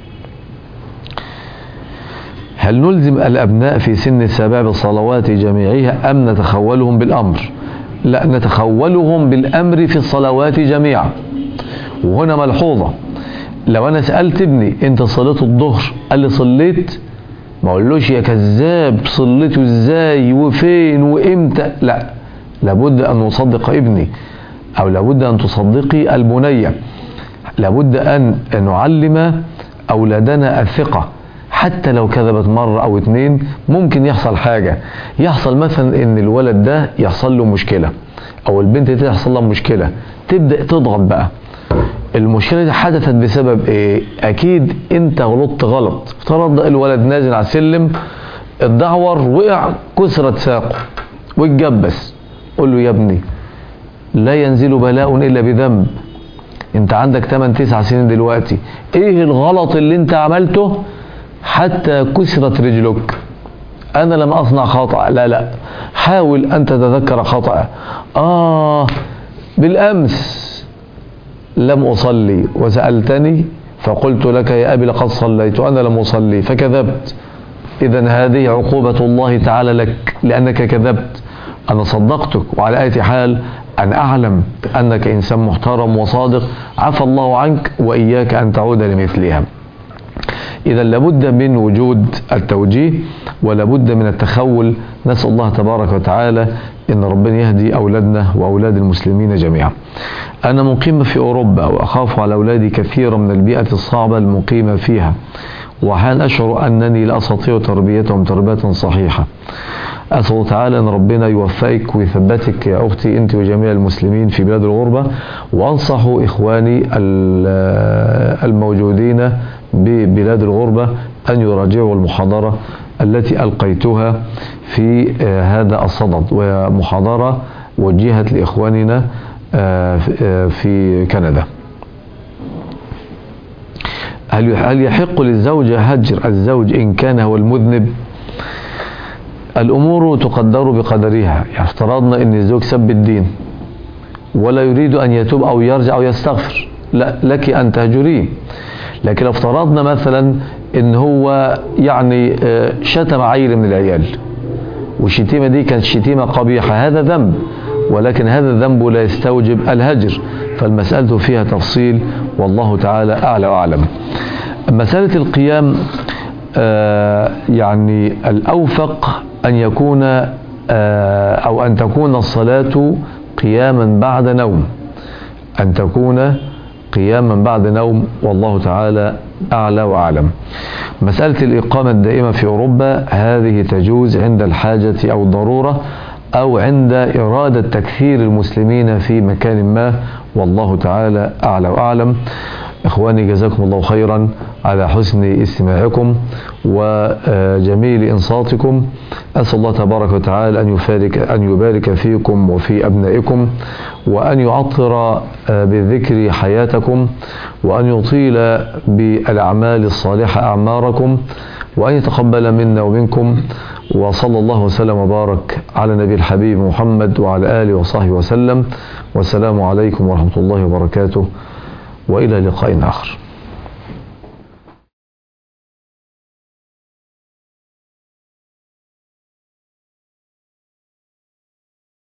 Speaker 1: هل نلزم الأبناء في سن السبع بالصلوات جميعها أم نتخولهم بالأمر؟ لا، نتخولهم بالأمر في الصلوات جميعا. وهنا ملحوظة، لو أنا سألت ابني أنت صليت الظهر قال لي صليت، ما أقولوش يا كذاب صليته إزاي وفين وإمتى، لا، لابد أن نصدق ابني، أو لابد أن تصدقي البنية. لابد أن نعلم أولادنا الثقة، حتى لو كذبت مرة أو اتنين ممكن يحصل حاجة، يحصل مثلا إن الولد ده يحصل له مشكلة أو البنت دي يحصل لها مشكلة، تبدأ تضغط بقى. المشكلة دي حدثت بسبب إيه؟ أكيد أنت غلطت غلط. افترض الولد نازل على السلم اتدعور وقع كسرت ساقه واتجبس، قول له يا ابني لا ينزل بلاء إلا بذنب. انت عندك تمن تسع سنين دلوقتي، ايه الغلط اللي انت عملته حتى كسرت رجلك؟ انا لم اصنع خطأ، لا لا، حاول ان تتذكر خطأ. اه بالامس لم اصلي وسألتني فقلت لك يا ابي لقد صليت وانا لم اصلي فكذبت، اذا هذه عقوبة الله تعالى لك لانك كذبت. انا صدقتك، وعلى اي حال أن أعلم أنك إنسان محترم وصادق، عفى الله عنك وإياك أن تعود لمثلها. إذا لابد من وجود التوجيه ولابد من التخول. نسأل الله تبارك وتعالى إن ربنا يهدي أولادنا وأولاد المسلمين جميعا. أنا مقيم في أوروبا وأخاف على أولادي كثيرا من البيئة الصعبة المقيمة فيها، وحال أشعر أنني لا أستطيع تربيتهم تربية صحيحة. أسأل الله تعالى أن ربنا يوفقك ويثبتك يا أختي أنت وجميع المسلمين في بلاد الغربة. وأنصح إخواني الموجودين ببلاد الغربة أن يراجعوا المحاضرة التي ألقيتها في هذا الصدد، ومحاضرة وجهت لإخواننا في كندا. هل يحق للزوجة هجر الزوج إن كان هو المذنب؟ الأمور تقدر بقدرها. يعني افترضنا أن الزوج سب الدين ولا يريد أن يتوب أو يرجع أو يستغفر، لا، لك أن تهجريه. لكن افترضنا مثلا أن هو يعني شتم عيل من العيال والشتيمة دي كانت شتيمة قبيحة، هذا ذنب، ولكن هذا الذنب لا يستوجب الهجر. فالمسألة فيها تفصيل والله تعالى أعلى وأعلم. مسألة القيام آه يعني الأوفق أن يكون آه أو أن تكون الصلاة قياما بعد نوم، أن تكون قياما بعد نوم، والله تعالى أعلى وأعلم. مسألة الإقامة الدائمة في أوروبا هذه تجوز عند الحاجة أو الضرورة أو عند إرادة تكثير المسلمين في مكان ما، والله تعالى أعلى وأعلم. إخواني جزاكم الله خيرا على حسن استماعكم وجميل إنصاتكم. أسأل الله تبارك وتعالى أن يبارك أن يبارك فيكم وفي أبنائكم، وأن يعطر بالذكر حياتكم، وأن يطيل بالأعمال الصالحة أعماركم، وأن يتقبل منا ومنكم. وصلى الله وسلم وبارك على نبي الحبيب محمد وعلى آله وصحبه وسلم. والسلام عليكم ورحمة الله وبركاته، وإلى لقاء آخر.